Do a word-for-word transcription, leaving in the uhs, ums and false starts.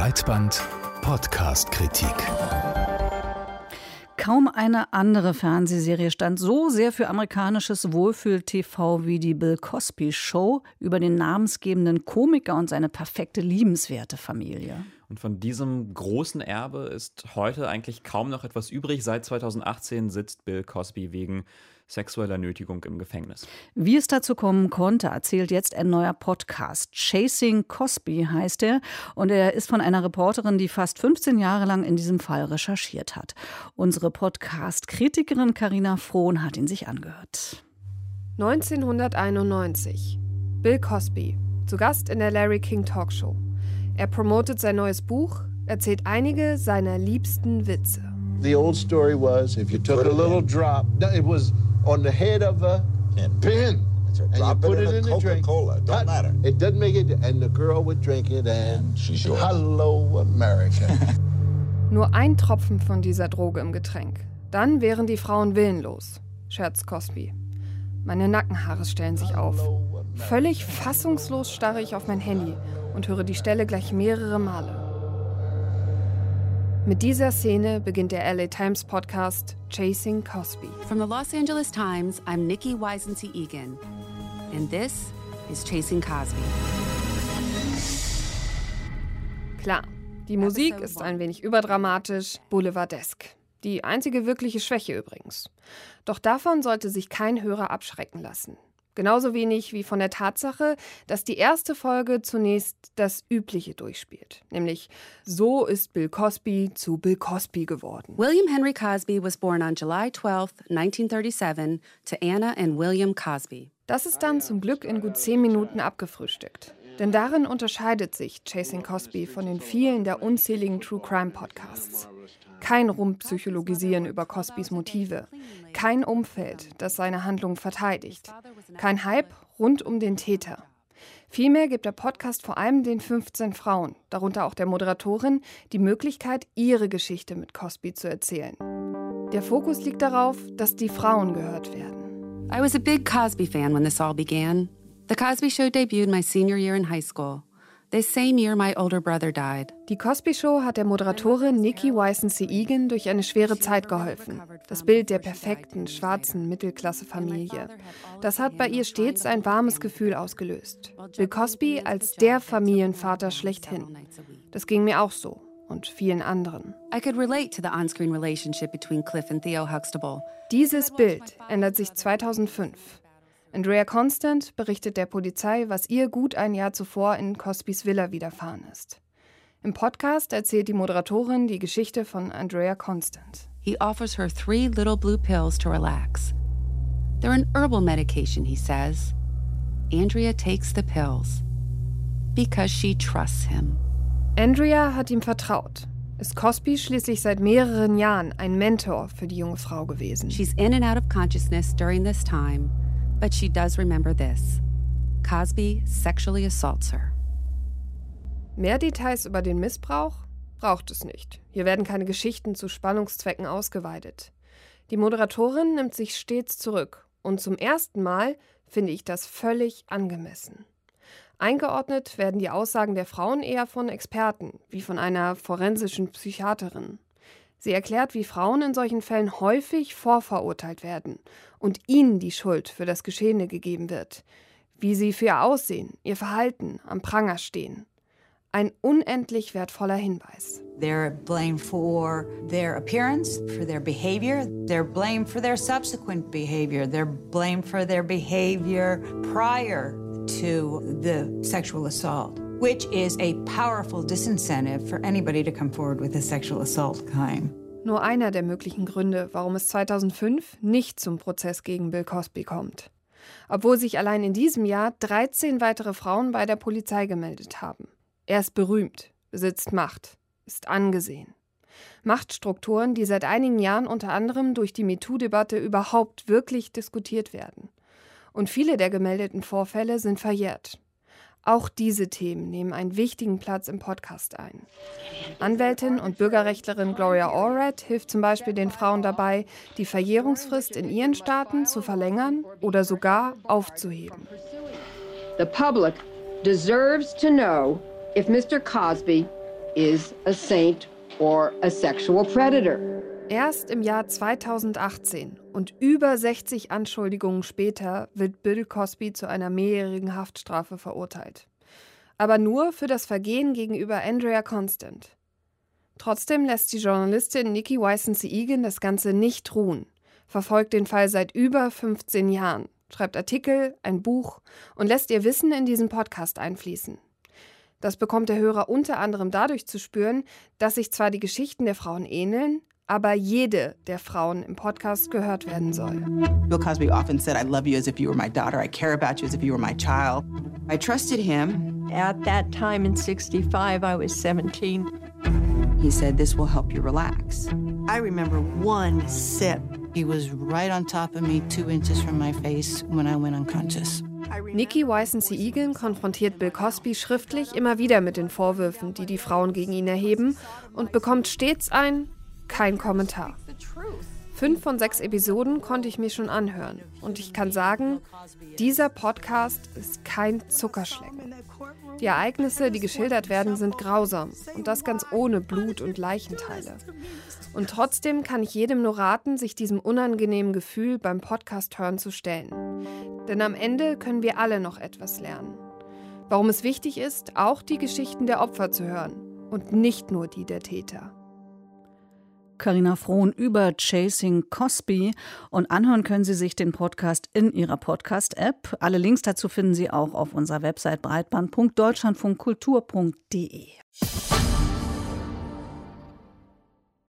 Breitband Podcast-Kritik. Kaum eine andere Fernsehserie stand so sehr für amerikanisches Wohlfühl-T V wie die Bill Cosby Show über den namensgebenden Komiker und seine perfekte, liebenswerte Familie. Und von diesem großen Erbe ist heute eigentlich kaum noch etwas übrig. Seit zweitausendachtzehn sitzt Bill Cosby wegen sexueller Nötigung im Gefängnis. Wie es dazu kommen konnte, erzählt jetzt ein neuer Podcast. Chasing Cosby heißt er. Und er ist von einer Reporterin, die fast fünfzehn Jahre lang in diesem Fall recherchiert hat. Unsere Podcast-Kritikerin Carina Frohn hat ihn sich angehört. neunzehnhunderteinundneunzig. Bill Cosby, zu Gast in der Larry King Talkshow. Er promotet sein neues Buch, erzählt einige seiner liebsten Witze. The old story was, if you took a little drop, it was on the head of a pin, and you put it in a Coca-Cola. Don't matter. It doesn't make it, and the girl would drink it, and she's yours. Hello, America. Nur ein Tropfen von dieser Droge im Getränk. Dann wären die Frauen willenlos, scherzt Cosby. Meine Nackenhaare stellen sich auf. Völlig fassungslos starre ich auf mein Handy und höre die Stelle gleich mehrere Male. Mit dieser Szene beginnt der L A Times Podcast Chasing Cosby. From the Los Angeles Times, I'm Nikki Weisense-Egan. And this is Chasing Cosby. Klar, die Musik ist ein wenig überdramatisch, boulevardesk. Die einzige wirkliche Schwäche übrigens. Doch davon sollte sich kein Hörer abschrecken lassen. Genauso wenig wie von der Tatsache, dass die erste Folge zunächst das Übliche durchspielt. Nämlich, so ist Bill Cosby zu Bill Cosby geworden. William Henry Cosby was born on July twelfth, nineteen thirty-seven to Anna and William Cosby. Das ist dann zum Glück in gut zehn Minuten abgefrühstückt. Denn darin unterscheidet sich Chasing Cosby von den vielen der unzähligen True-Crime-Podcasts. Kein Rumpsychologisieren über Cosbys Motive. Kein Umfeld, das seine Handlung verteidigt. Kein Hype rund um den Täter. Vielmehr gibt der Podcast vor allem den fünfzehn Frauen, darunter auch der Moderatorin, die Möglichkeit, ihre Geschichte mit Cosby zu erzählen. Der Fokus liegt darauf, dass die Frauen gehört werden. I was a big Cosby fan when this all began. The Cosby Show debuted my senior year in high school. The same year my older brother died. Die Cosby Show hat der Moderatorin Nikki Weisense-Egan durch eine schwere Zeit geholfen. Das Bild der perfekten, schwarzen Mittelklasse-Familie. Das hat bei ihr stets ein warmes Gefühl ausgelöst. Bill Cosby als der Familienvater schlechthin. Das ging mir auch so und vielen anderen. I could relate to the on-screen relationship between Cliff and Theo Huxtable. Dieses Bild ändert sich zweitausendfünf. Andrea Constant berichtet der Polizei, was ihr gut ein Jahr zuvor in Cosbys Villa widerfahren ist. Im Podcast erzählt die Moderatorin die Geschichte von Andrea Constant. He offers her three little blue pills to relax. They're an herbal medication, he says. Andrea takes the pills because she trusts him. Andrea hat ihm vertraut. Ist Cosby schließlich seit mehreren Jahren ein Mentor für die junge Frau gewesen. She's in and out of consciousness during this time. But she does remember this. Cosby sexually assaults her. Mehr Details über den Missbrauch braucht es nicht. Hier werden keine Geschichten zu Spannungszwecken ausgeweitet. Die Moderatorin nimmt sich stets zurück. Und zum ersten Mal finde ich das völlig angemessen. Eingeordnet werden die Aussagen der Frauen eher von Experten, wie von einer forensischen Psychiaterin. Sie erklärt, wie Frauen in solchen Fällen häufig vorverurteilt werden und ihnen die Schuld für das Geschehene gegeben wird. Wie sie für ihr Aussehen, ihr Verhalten am Pranger stehen. Ein unendlich wertvoller Hinweis. They're blamed for their appearance, for their behavior. They're blamed for their subsequent behavior. They're blamed for their behavior prior to the sexual assault, which is a powerful disincentive for anybody to come forward with a sexual assault claim. Nur einer der möglichen Gründe, warum es zweitausendfünf nicht zum Prozess gegen Bill Cosby kommt. Obwohl sich allein in diesem Jahr dreizehn weitere Frauen bei der Polizei gemeldet haben. Er ist berühmt, besitzt Macht, ist angesehen. Machtstrukturen, die seit einigen Jahren unter anderem durch die MeToo-Debatte überhaupt wirklich diskutiert werden. Und viele der gemeldeten Vorfälle sind verjährt. Auch diese Themen nehmen einen wichtigen Platz im Podcast ein. Anwältin und Bürgerrechtlerin Gloria Allred hilft zum Beispiel den Frauen dabei, die Verjährungsfrist in ihren Staaten zu verlängern oder sogar aufzuheben. The public deserves to know if Mister Cosby is a saint or a sexual predator. Erst im Jahr zweitausendachtzehn und über sechzig Anschuldigungen später wird Bill Cosby zu einer mehrjährigen Haftstrafe verurteilt. Aber nur für das Vergehen gegenüber Andrea Constand. Trotzdem lässt die Journalistin Nikki Wysense-Egan das Ganze nicht ruhen, verfolgt den Fall seit über fünfzehn Jahren, schreibt Artikel, ein Buch und lässt ihr Wissen in diesen Podcast einfließen. Das bekommt der Hörer unter anderem dadurch zu spüren, dass sich zwar die Geschichten der Frauen ähneln, aber jede der Frauen im Podcast gehört werden soll. Bill Cosby often said, I love you as if you were my daughter. I care about you as if you were my child. I trusted him. At that time in sixty-five, I was seventeen. He said, this will help you relax. I remember one sip. He was right on top of me, two inches from my face when I went unconscious. Nikki Wysense-Egan konfrontiert Bill Cosby schriftlich immer wieder mit den Vorwürfen, die die Frauen gegen ihn erheben, und bekommt stets ein kein Kommentar. Fünf von sechs Episoden konnte ich mir schon anhören. Und ich kann sagen, dieser Podcast ist kein Zuckerschlecken. Die Ereignisse, die geschildert werden, sind grausam. Und das ganz ohne Blut und Leichenteile. Und trotzdem kann ich jedem nur raten, sich diesem unangenehmen Gefühl beim Podcast hören zu stellen. Denn am Ende können wir alle noch etwas lernen. Warum es wichtig ist, auch die Geschichten der Opfer zu hören und nicht nur die der Täter. Carina Frohn über Chasing Cosby, und anhören können Sie sich den Podcast in Ihrer Podcast-App. Alle Links dazu finden Sie auch auf unserer Website breitband punkt deutschlandfunkkultur punkt de.